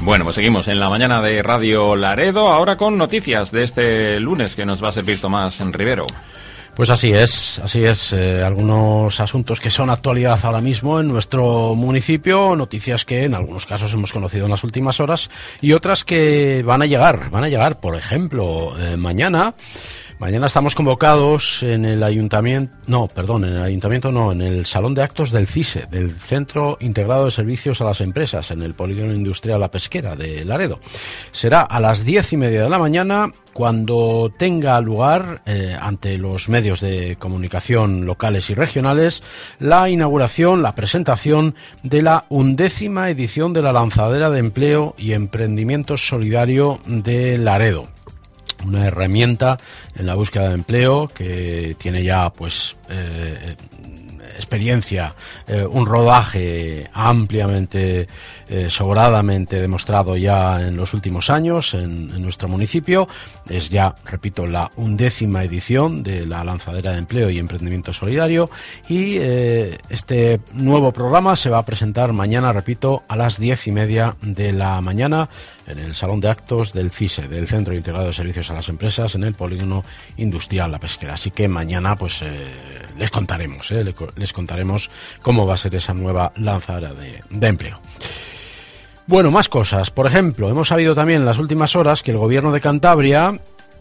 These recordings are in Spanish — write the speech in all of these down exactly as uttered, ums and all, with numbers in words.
Bueno, pues seguimos en la mañana de Radio Laredo, ahora con noticias de este lunes que nos va a servir Tomás Rivero. Pues así es, así es. Eh, algunos asuntos que son actualidad ahora mismo en nuestro municipio, noticias que en algunos casos hemos conocido en las últimas horas y otras que van a llegar, van a llegar. Por ejemplo, eh, mañana, mañana estamos convocados en el ayuntamiento, no, perdón, en el ayuntamiento no, en el salón de actos del CISE, del Centro Integrado de Servicios a las Empresas, en el Polígono Industrial La Pesquera de Laredo. Será a las diez y media de la mañana, cuando tenga lugar, eh, ante los medios de comunicación locales y regionales, la inauguración, la presentación de la undécima edición de la Lanzadera de Empleo y Emprendimiento Solidario de Laredo. Una herramienta en la búsqueda de empleo que tiene ya, pues, eh, experiencia, eh, un rodaje ampliamente, eh, sobradamente demostrado ya en los últimos años en, en nuestro municipio. Es ya, repito, la undécima edición de la Lanzadera de Empleo y Emprendimiento Solidario y eh, este nuevo programa se va a presentar mañana, repito, a las diez y media de la mañana en el Salón de Actos del CISE, del Centro Integrado de Servicios a las Empresas, en el Polígono Industrial La Pesquera. Así que mañana, pues, eh, les contaremos, eh, les contaremos cómo va a ser esa nueva lanzadera de, de empleo. Bueno, más cosas. Por ejemplo, hemos sabido también en las últimas horas que el Gobierno de Cantabria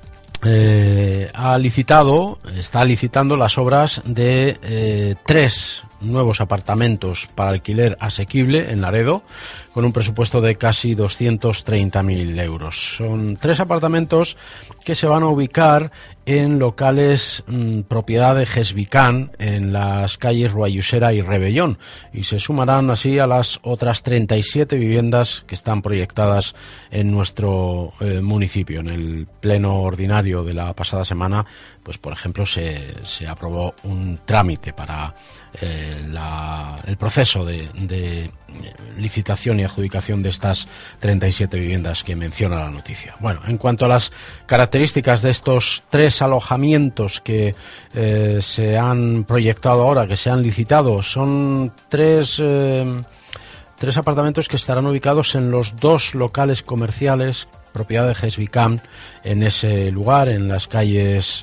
eh, ha licitado, está licitando las obras de eh, tres nuevos apartamentos para alquiler asequible en Laredo, con un presupuesto de casi doscientos treinta mil euros. Son tres apartamentos que se van a ubicar en locales mmm, propiedad de Gesvican, en las calles Ruayusera y Rebellón, y se sumarán así a las otras treinta y siete viviendas que están proyectadas en nuestro eh, municipio. En el pleno ordinario de la pasada semana, pues por ejemplo, se, se aprobó un trámite para eh, la, el proceso de, de licitación y adjudicación de estas treinta y siete viviendas que menciona la noticia. Bueno, en cuanto a las características de estos tres alojamientos que eh, se han proyectado ahora, que se han licitado, son tres, eh, tres apartamentos que estarán ubicados en los dos locales comerciales propiedad de Gesvican en ese lugar, en las calles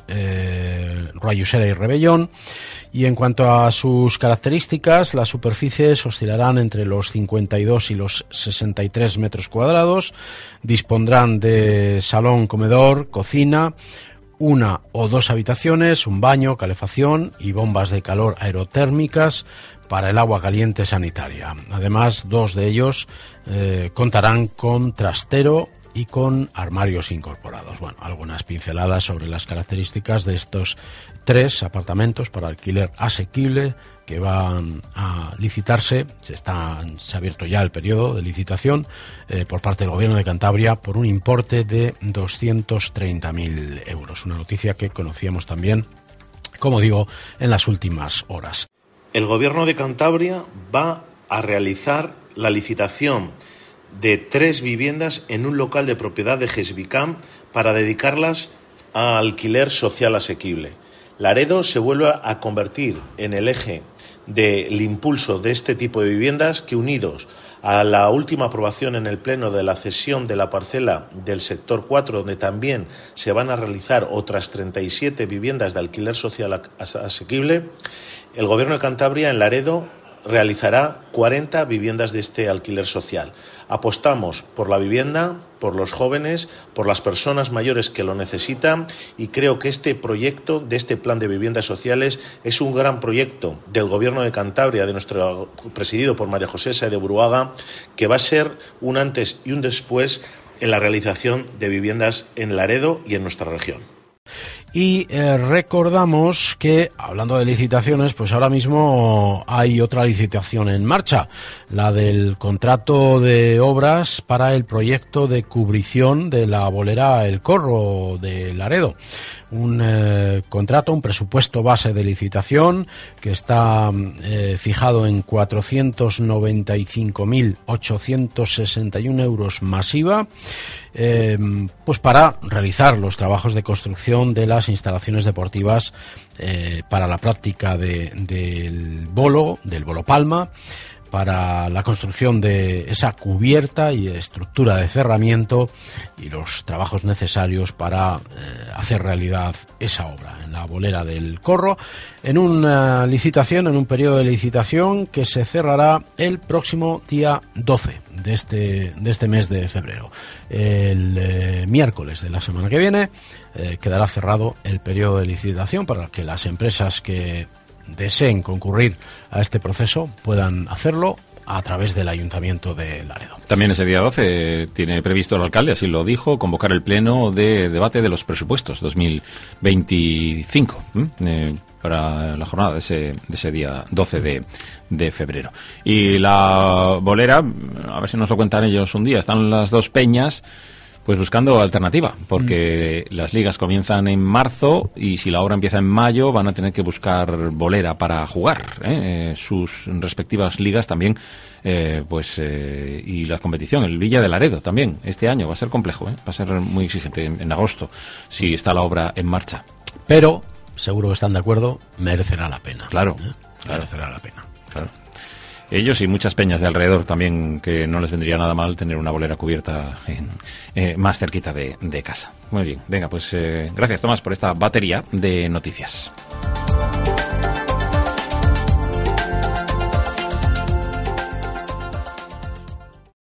eh, Ruayusera y Rebellón. Y en cuanto a sus características, las superficies oscilarán entre los cincuenta y dos y los sesenta y tres metros cuadrados. Dispondrán de salón, comedor, cocina, una o dos habitaciones, un baño, calefacción y bombas de calor aerotérmicas para el agua caliente sanitaria. Además, dos de ellos eh, contarán con trastero y con armarios incorporados. Bueno, algunas pinceladas sobre las características de estos tres apartamentos para alquiler asequible que van a licitarse. Se, está, se ha abierto ya el periodo de licitación eh, por parte del Gobierno de Cantabria por un importe de doscientos treinta mil euros. Una noticia que conocíamos también, como digo, en las últimas horas. El Gobierno de Cantabria va a realizar la licitación de tres viviendas en un local de propiedad de Gesvican para dedicarlas a alquiler social asequible. Laredo se vuelve a convertir en el eje del impulso de este tipo de viviendas que, unidos a la última aprobación en el Pleno de la cesión de la parcela del sector cuatro, donde también se van a realizar otras treinta y siete viviendas de alquiler social asequible, el Gobierno de Cantabria en Laredo realizará cuarenta viviendas de este alquiler social. Apostamos por la vivienda, por los jóvenes, por las personas mayores que lo necesitan, y creo que este proyecto de este plan de viviendas sociales es un gran proyecto del Gobierno de Cantabria, de nuestro presidido por María José Sáez de Buruaga, que va a ser un antes y un después en la realización de viviendas en Laredo y en nuestra región. Y eh, recordamos que, hablando de licitaciones, pues ahora mismo hay otra licitación en marcha, la del contrato de obras para el proyecto de cubrición de la bolera El Corro de Laredo. Un eh, contrato, un presupuesto base de licitación que está eh, fijado en cuatrocientos noventa y cinco mil ochocientos sesenta y uno euros más I V A, eh, pues para realizar los trabajos de construcción de las instalaciones deportivas eh, para la práctica de, del bolo, del bolo palma, para la construcción de esa cubierta y estructura de cerramiento y los trabajos necesarios para eh, hacer realidad esa obra en la bolera del Corro, en una licitación, en un periodo de licitación que se cerrará el próximo día doce de este, de este mes de febrero. El eh, miércoles de la semana que viene eh, quedará cerrado el periodo de licitación para que las empresas que deseen concurrir a este proceso puedan hacerlo a través del Ayuntamiento de Laredo. También ese día doce tiene previsto el alcalde, así lo dijo, convocar el pleno de debate de los presupuestos dos mil veinticinco eh, para la jornada de ese, de ese día doce de febrero. Y la bolera, a ver si nos lo cuentan ellos un día, están las dos peñas pues buscando alternativa, porque mm. las ligas comienzan en marzo y si la obra empieza en mayo van a tener que buscar bolera para jugar, ¿eh? Sus respectivas ligas también, eh, pues eh, y la competición, el Villa de Laredo también, este año va a ser complejo, ¿eh? Va a ser muy exigente en, en agosto, si está la obra en marcha. Pero, seguro que están de acuerdo, merecerá la pena. Claro, ¿eh? claro. Merecerá la pena. Claro. Ellos y muchas peñas de alrededor también, que no les vendría nada mal tener una bolera cubierta en, eh, más cerquita de, de casa. Muy bien, venga, pues eh, gracias Tomás por esta batería de noticias.